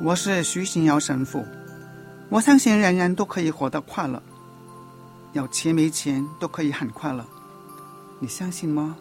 我是徐新尧神父。我相信人人都可以活得快乐，有钱没钱都可以很快乐，你相信吗？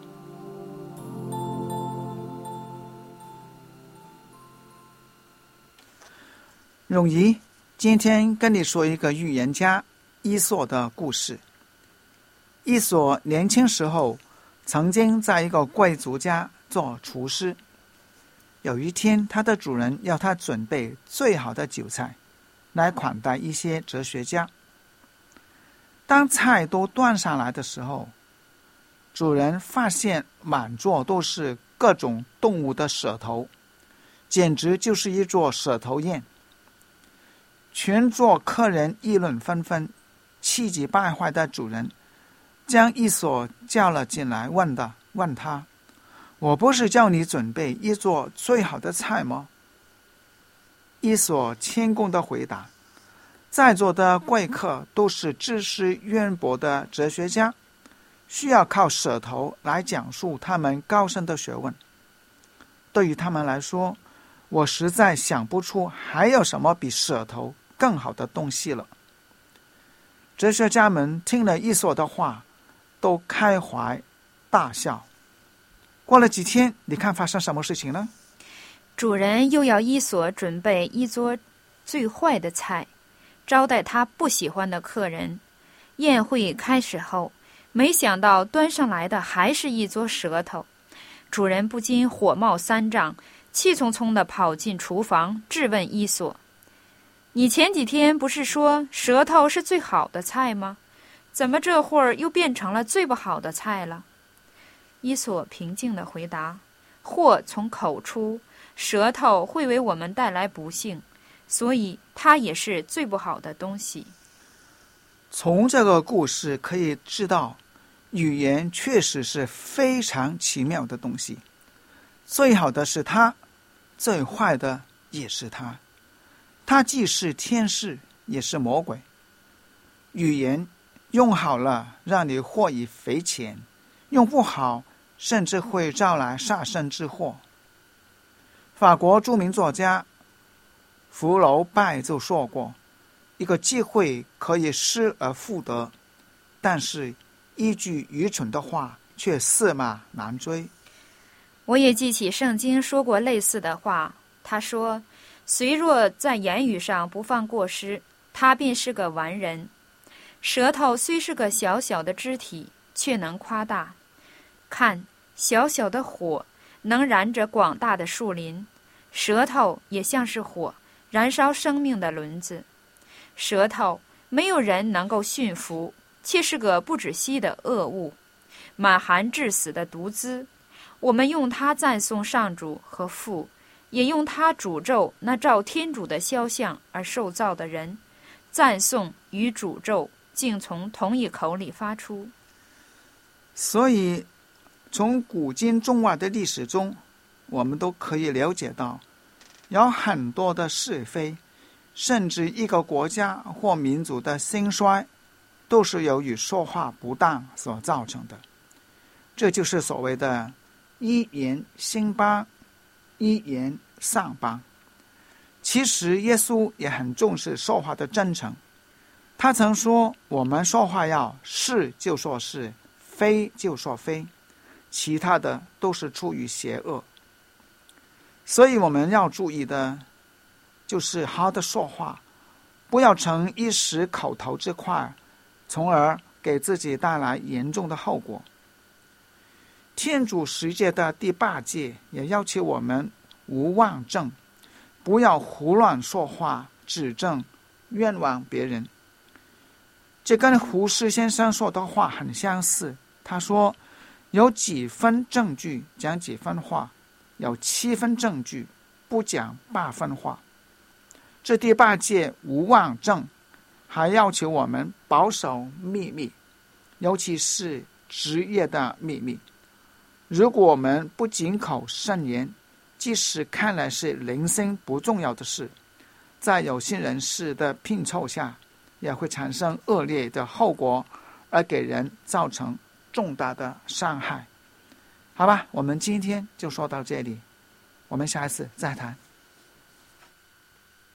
容易，今天跟你说一个预言家伊索的故事。伊索年轻时候曾经在一个贵族家做厨师。有一天，他的主人要他准备最好的酒菜来款待一些哲学家。当菜都端上来的时候，主人发现满桌都是各种动物的舌头，简直就是一桌舌头宴。全桌客人议论纷纷，气急败坏的主人将伊索叫了进来，问他：我不是叫你准备一桌最好的菜吗？伊索谦恭地回答：在座的贵客都是知识渊博的哲学家，需要靠舌头来讲述他们高深的学问。对于他们来说，我实在想不出还有什么比舌头更好的东西了。哲学家们听了伊索的话，都开怀大笑。过了几天，你看发生什么事情呢？ 主人又要伊索准备一桌最坏的菜，招待他不喜欢的客人。宴会开始后，没想到端上来的还是一桌舌头。主人不禁火冒三丈，气冲冲地跑进厨房，质问伊索：你前几天不是说舌头是最好的菜吗？怎么这会儿又变成了最不好的菜了？伊索平静地回答：祸从口出，舌头会为我们带来不幸，所以它也是最不好的东西。 从这个故事可以知道，语言确实是非常奇妙的东西，最好的是它，最坏的也是它。它既是天使，也是魔鬼。语言用好了让你获益匪浅，用不好甚至会招来杀身之祸。法国著名作家福楼拜就说过，一个机会可以失而复得，但是一句愚蠢的话却驷马难追。 我也记起圣经说过类似的话，他说：虽若在言语上不犯过失，他便是个完人。舌头虽是个小小的肢体，却能夸大。看，小小的火能燃着广大的树林，舌头也像是火，燃烧生命的轮子。舌头没有人能够驯服，却是个不止息的恶物，满含致死的毒汁。我们用它赞颂上主和父，也用它诅咒那照天主的肖像而受造的人。赞颂与诅咒竟从同一口里发出。 所以从古今中外的历史中，我们都可以了解到，有很多的是非，甚至一个国家或民族的兴衰，都是由于说话不当所造成的。这就是所谓的一言兴邦，一言丧邦。其实耶稣也很重视说话的真诚，他曾说，我们说话要是就说是，非就说非，其他的都是出于邪恶。所以我们要注意的就是好好的说话，不要成一时口头之快，从而给自己带来严重的后果。天主十诫的第8诫也要求我们无妄证，不要胡乱说话，指证冤枉别人。这跟胡适先生说的话很相似，他说，有几分证据讲几分话，有7分证据不讲8分话。这第8诫无妄证还要求我们保守秘密，尤其是职业的秘密。如果我们不谨口慎言，即使看来是零星不重要的事，在有心人士的拼凑下，也会产生恶劣的后果，而给人造成重大的伤害。好吧，我们今天就说到这里，我们下一次再谈。